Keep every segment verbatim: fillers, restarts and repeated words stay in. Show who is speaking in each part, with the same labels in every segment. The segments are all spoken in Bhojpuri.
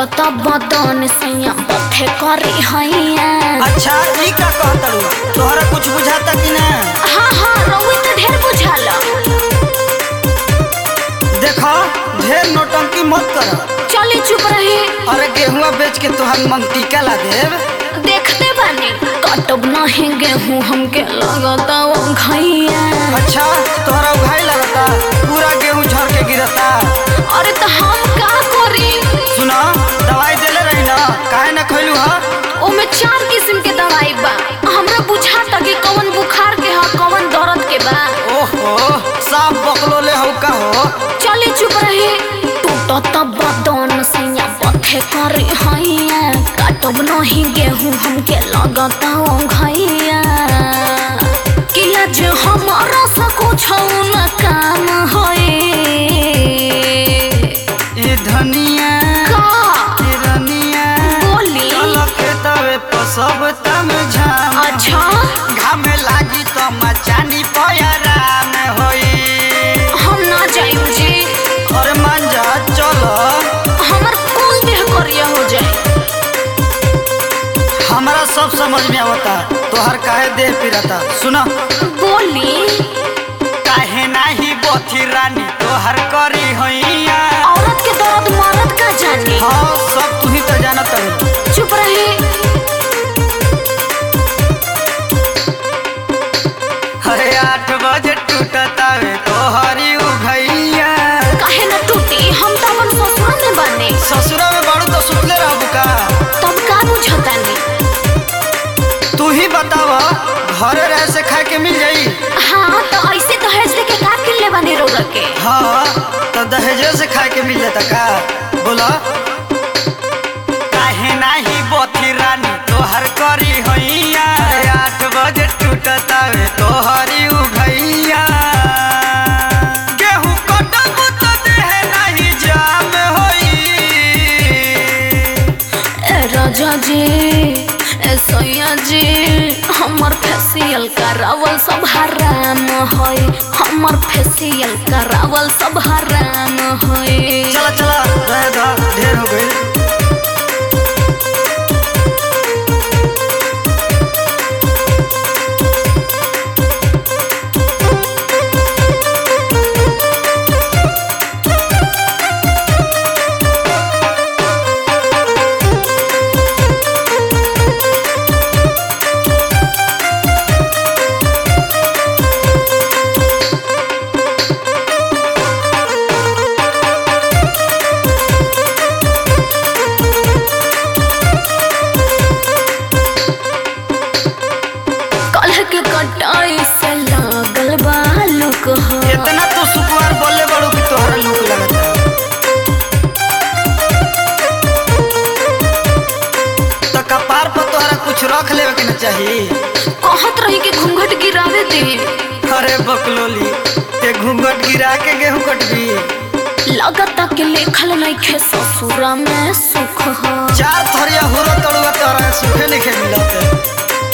Speaker 1: त बदन सैया बथे करी हैया।
Speaker 2: अच्छा ई का कहतलू तोहरा कुछ बुझाता कि ना?
Speaker 1: हाँ हाँ रउई तो ढेर बुझाला।
Speaker 2: देखो ढेर नोटंकी मत कर।
Speaker 1: चली चुप रही।
Speaker 2: अरे गेहुआ बेच के तोहर मंगटिका ला देव।
Speaker 1: देखते बानी कटब नहीं गेहूँ हमके लगता घैया।
Speaker 2: अच्छा तोहरा उघाई लगता पूरा गेहूं झड़ के गिरता।
Speaker 1: अरे तो हम का करी?
Speaker 2: सुनो दवाई देले रही ना काहे ना खइलू हा?
Speaker 1: ओमे चार किस्म के दवाई बा। हमरा बुझाता कि कौन बुखार के हा कौन दर्द के बा।
Speaker 2: ओहो साफ बकलो ले हो का हो।
Speaker 1: चली चुप रही। टूटत बदन सैया बथे करी हैया। काटब नहीं गेहूँ हमके लगता घैया। कि आज हमारा सा कुछ न काम होए।
Speaker 2: ए धनिया
Speaker 1: का
Speaker 2: ए रनिया
Speaker 1: बोली
Speaker 2: चलो खेतवे पसब तम झाम।
Speaker 1: अच्छा
Speaker 2: घाम लागी तो मचानी पयराम होई।
Speaker 1: हम ना जाइम जी।
Speaker 2: अरे मान जा चलो।
Speaker 1: हमर कौन देह करिया हो जाए।
Speaker 2: हमरा सब समझ में आवता तोहर काहे देह पिराता। सुना
Speaker 1: बोली
Speaker 2: काहे नाही बोथी रानी तोहर करी होइया।
Speaker 1: औरत के दर्द मर्द का जाने।
Speaker 2: हाँ सब तू ही तो जानत है।
Speaker 1: चुप रही।
Speaker 2: अरे आठ बजे टूटता वे तोहरी उघैया।
Speaker 1: काहे न टूटी हम तो अपन ससुर में बने।
Speaker 2: ससुरा में बाड़ू तो सुतले रहबू का?
Speaker 1: तब का बुझता नहीं।
Speaker 2: तू ही बताव घरे रहे से खाए के मिल जाई।
Speaker 1: हाँ तो ऐसे दहेज लेके का किले बने रोग के।
Speaker 2: हाँ तो दहेजे से खाए के मिल जाता का? बोला काहे नाही बोथी रानी तोहर करी होइया। आठ बजे टूटता वे तोहरी उघैया। गेहूं कटबू तो देह नहीं जाम होई।
Speaker 1: ए राजा जी ए सैया जी हमर फेसियल करावल सब हराम होई। हमर फेसियल करावल सब हराम होई।
Speaker 2: चला चला रह दा ढेर हो गई।
Speaker 1: के कटाई से लागल बालू को हो।
Speaker 2: इतना तो सुकुआर बोले बड़ू कि तोहरा लूक लगता। तो कपार पर तोहरा कुछ रख लेवे के न चाहिए।
Speaker 1: कहत रही कि घूंघट गिरावे दे।
Speaker 2: अरे बकलोली ते घूंघट गिरा के गेहूं कटबी।
Speaker 1: लगता कि लिखल नहीं खे ससुरा में सुख हो।
Speaker 2: चार थरिया हुरो तड़ुआ तोहरा सुखे नहीं खे मिलते।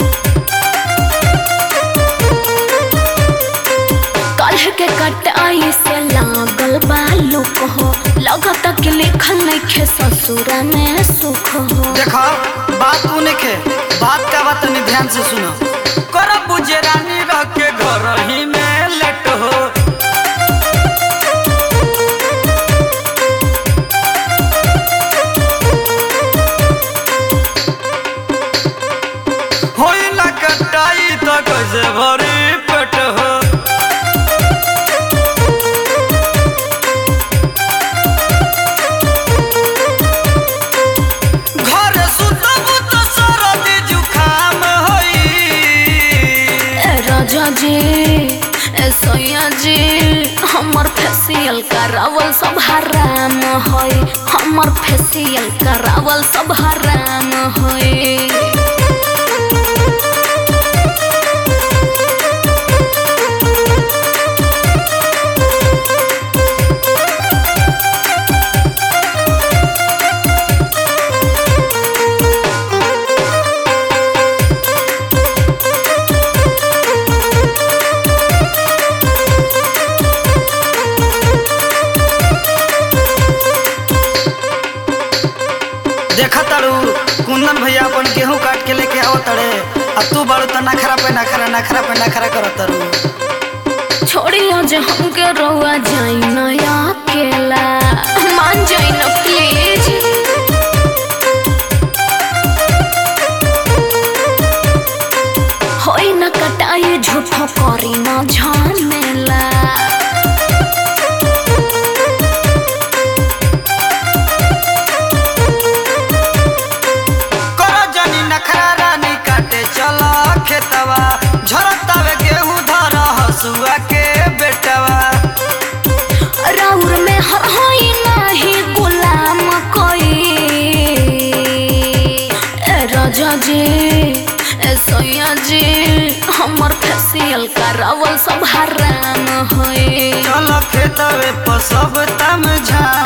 Speaker 1: के कटाई से लागल बालू को हो। लगता कि लिखल नहीं खे ससुरा में सुख हो।
Speaker 2: देखो बात तू नहीं खे बात का बात नहीं ध्यान से सुनो। कर बुझे रानी रह के घर ही में लेट हो। होई ना कटाई तो कैसे भरी पेट हो।
Speaker 1: जी ए सैया जी हमर फेसियल करावल सब हराम होई। हमर फेसियल करावल सब हराम होई।
Speaker 2: बड़े आ तू बड़ो तो नखरा पे नखरा नखरा पे नखरा करत रू।
Speaker 1: छोड़ियो जे हमके रउआ जाई न अकेला, मान जाई न प्लीज। होई न कटाई झूठो करी न झमेला।
Speaker 2: करो जनी नखरा रानी काटे चला खेतवा, झरतावे गेहूं धर हसुआ के बेटवा।
Speaker 1: राउर में हर होई नाही गुलाम कोई। ए राजा जी ए सैया जी हमर फेसियल करावल सब हराम होई।
Speaker 2: चल खेतवे पर सब तम झा